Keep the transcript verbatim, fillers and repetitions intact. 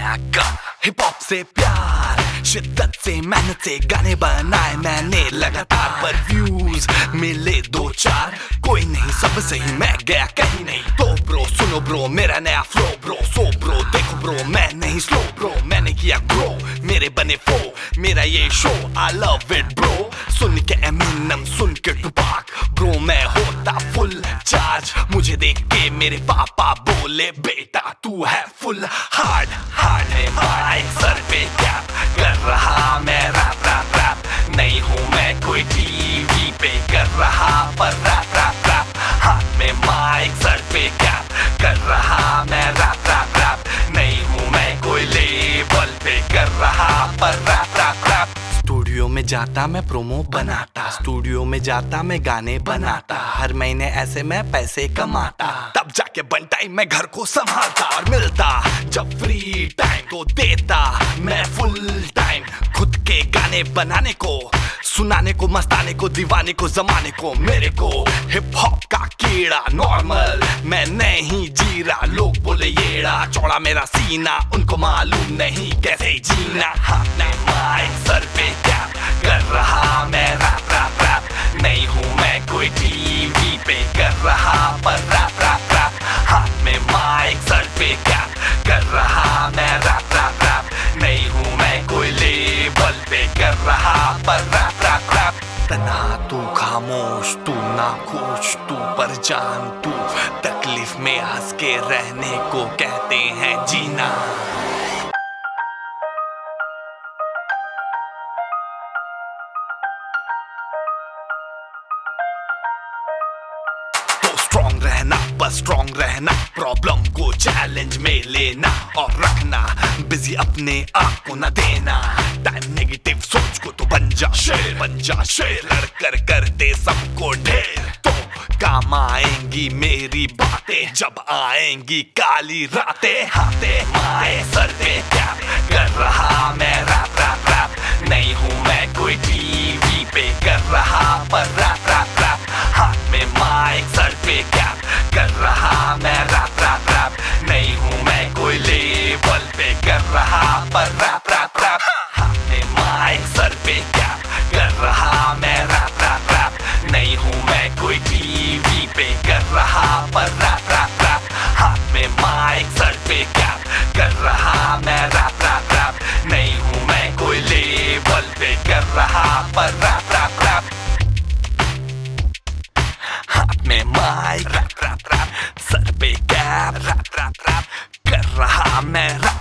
का hip hop से प्यार, शिद्दत से मेहनत से गाने बनाए मैंने लगातार, पर व्यूज मिले दो चार, कोई नहीं सब सही मैं गया कहीं नहीं। तो ब्रो सुनो ब्रो मेरा नया फ्लो ब्रो, सो ब्रो देखो ब्रो मैं नहीं स्लो ब्रो, मैंने किया ग्रो मेरे बने फो, मेरा ये show I love it bro. सुन के एमिनम सुन के टुपाक ब्रो मैं होता फुल चार्ज, मुझे देख के मेरे पापा बोले बेटा तू है फुल हार्ड हार्ड है माइक सर पे क्या कर रहा मैं रैप रैप रैप, नहीं हूँ मैं कोई टीवी पे कर रहा पर रैप रैप रैप, हाथ में माइक सर पे क्या कर रहा मैं रैप रैप रैप, नहीं हूँ मैं कोई लेबल पे कर रहा पर रैप रैप रैप। स्टूडियो में जाता मैं प्रोमो बनाता, स्टूडियो में जाता मैं गाने बनाता, हर महीने ऐसे मैं पैसे कमाता, तब जाके बन टाइम मैं घर को संभालता, और मिलता जब फ्री टाइम तो देता मैं फुल टाइम खुद के गाने बनाने को, सुनाने को, मस्ताने को, दीवाने को, जमाने को। मेरे को हिप हॉप का कीड़ा नॉर्मल मैं नहीं जी रहा, लोग बोले येड़ा चौड़ा मेरा सीना, उनको मालूम नहीं कैसे जीना। हाथ में माइक सर पे क्या कर रहा मैं रैप रैप रैप, नहीं हूँ मैं कोई टीवी पे कर रहा पर रैप रैप रैप, हाथ में माइक सर पे क्या कर रहा मैं रैप रैप रैप, नहीं हूँ मैं कोई लेबल पे कर रहा पर रैप रैप रैप। तन्हा तू खामोश तू नाखुश तू परेशान तू, तकलीफ में हंस के रहने को कहते हैं जीना। स्ट्रॉन्ग रहना बस स्ट्रॉन्ग रहना, प्रॉब्लम को चैलेंज में लेना और रखना बिजी अपने आप को न देना, टाइम नेगेटिव सोच को तो बन जा शेर बन जा शेर, लड़ कर कर दे सबको ढेर, तो काम आएंगी मेरी बातें जब आएंगी काली रातें। हाथे माए सर पे क्या कर रहा मैं रैप रैप रैप, नहीं हूँ मैं कोई टीवी पे कर रहा पर रैप रैप रैप, हाथ में माइक सर पे क्या कर रहा मैं रैप रैप रैप, नहीं हूँ मैं कोई लेबल पे कर रहा पर रैप रैप रैप, हाथ में माइक सर पे क्या कर रहा मैं रैप रैप रैप, नहीं हूँ मैं कोई टीवी पे कर रहा पर रैप रैप रैप, हाथ में माइक सर पे क्या कर रहा मैं रैप रैप रैप, नहीं हूँ मैं कोई लेबल पे कर रहा पर रैप रैप रैप, हाथ में माइक रैप रैप रैप, सर पे कैप रैप रैप रैप कर रहा मैं रैप